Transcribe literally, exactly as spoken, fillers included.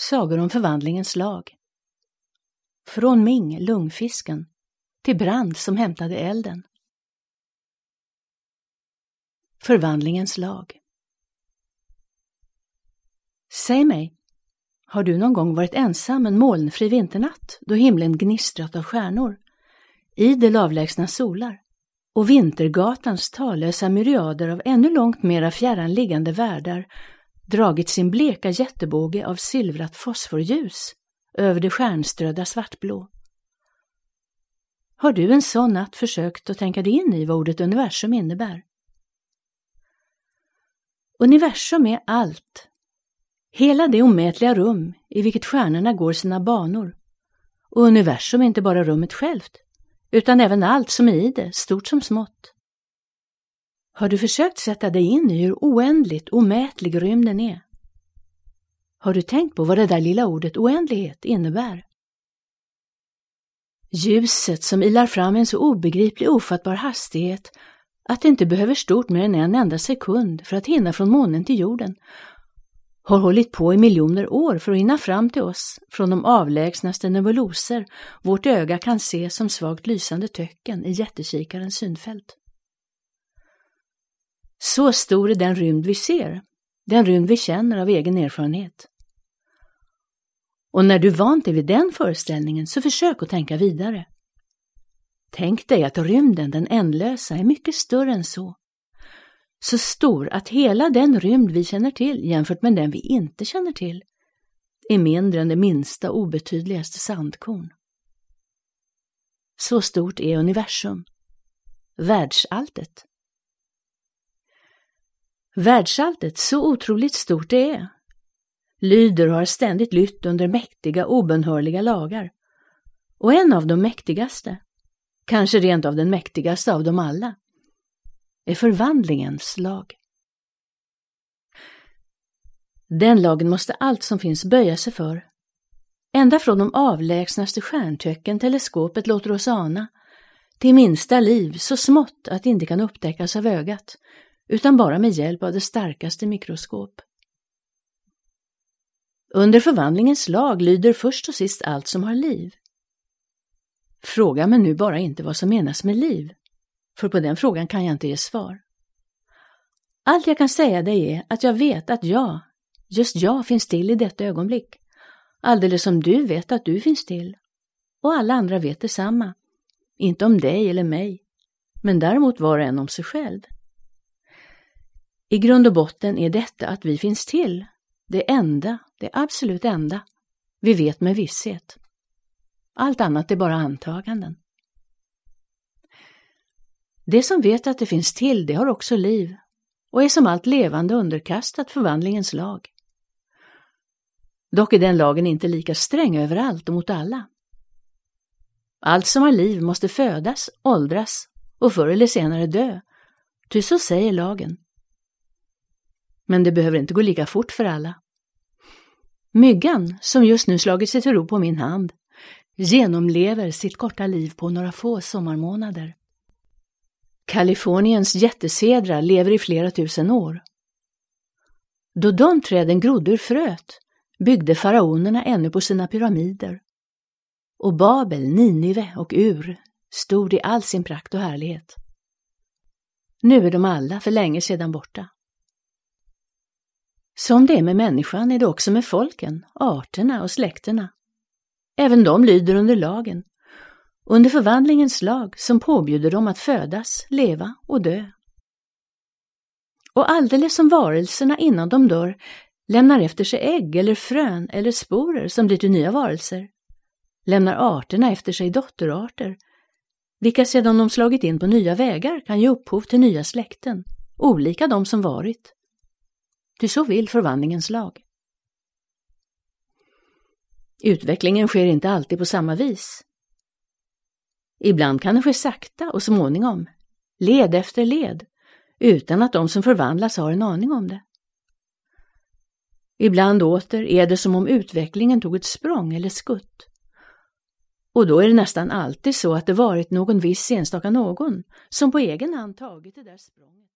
Sagor om förvandlingens lag. Från Ming, lungfisken, till Brand som hämtade elden. Förvandlingens lag. Säg mig, har du någon gång varit ensam en molnfri vinternatt då himlen gnistrat av stjärnor, idel avlägsna solar och vintergatans tallösa myriader av ännu långt mera fjärran liggande världar dragit sin bleka jättebåge av silvrat fosforljus över det stjärnströdda svartblå? Har du en sån natt försökt att tänka dig in i vad ordet universum innebär? Universum är allt. Hela det omätliga rum i vilket stjärnorna går sina banor. Och universum är inte bara rummet självt, utan även allt som är i det, stort som smått. Har du försökt sätta dig in i hur oändligt omätlig rymden är? Har du tänkt på vad det där lilla ordet oändlighet innebär? Ljuset som ilar fram en så obegriplig ofattbar hastighet att det inte behöver stort mer än en enda sekund för att hinna från månen till jorden, har hållit på i miljoner år för att hinna fram till oss från de avlägsnaste nebuloser vårt öga kan se som svagt lysande töcken i jättekikarens synfält. Så stor är den rymd vi ser, den rymd vi känner av egen erfarenhet. Och när du vant dig vid den föreställningen så försök att tänka vidare. Tänk dig att rymden, den ändlösa, är mycket större än så. Så stor att hela den rymd vi känner till jämfört med den vi inte känner till är mindre än det minsta obetydligaste sandkorn. Så stort är universum, världsalltet. Världsalltet, så otroligt stort det är, lyder och har ständigt lytt under mäktiga, obönhörliga lagar. Och en av de mäktigaste, kanske rent av den mäktigaste av dem alla, är förvandlingens lag. Den lagen måste allt som finns böja sig för. Ända från de avlägsnaste stjärntöcken teleskopet låter oss ana, till minsta liv så smått att det inte kan upptäckas av ögat, utan bara med hjälp av det starkaste mikroskop. Under förvandlingens lag lyder först och sist allt som har liv. Fråga mig nu bara inte vad som menas med liv, för på den frågan kan jag inte ge svar. Allt jag kan säga dig är att jag vet att jag, just jag, finns till i detta ögonblick, alldeles som du vet att du finns till, och alla andra vet detsamma, inte om dig eller mig, men däremot var och en om sig själv. I grund och botten är detta att vi finns till, det enda, det absolut enda, vi vet med visshet. Allt annat är bara antaganden. Det som vet att det finns till, det har också liv och är som allt levande underkastat förvandlingens lag. Dock är den lagen inte lika sträng överallt och mot alla. Allt som har liv måste födas, åldras och förr eller senare dö, ty så säger lagen. Men det behöver inte gå lika fort för alla. Myggan, som just nu slagit sig till ro på min hand, genomlever sitt korta liv på några få sommarmånader. Kaliforniens jättesedrar lever i flera tusen år. Då de träden grodde ur fröet byggde faraonerna ännu på sina pyramider. Och Babel, Ninive och Ur stod i all sin prakt och härlighet. Nu är de alla för länge sedan borta. Som det är med människan är det också med folken, arterna och släkterna. Även de lyder under lagen, under förvandlingens lag som påbjuder dem att födas, leva och dö. Och alldeles som varelserna innan de dör lämnar efter sig ägg eller frön eller sporer som blir till nya varelser, lämnar arterna efter sig dotterarter, vilka sedan de slagit in på nya vägar kan ge upphov till nya släkten, olika de som varit. Ty så vill förvandlingens lag. Utvecklingen sker inte alltid på samma vis. Ibland kan det ske sakta och småningom, led efter led, utan att de som förvandlas har en aning om det. Ibland åter är det som om utvecklingen tog ett språng eller skutt. Och då är det nästan alltid så att det varit någon viss enstaka någon som på egen hand tagit det där språnget.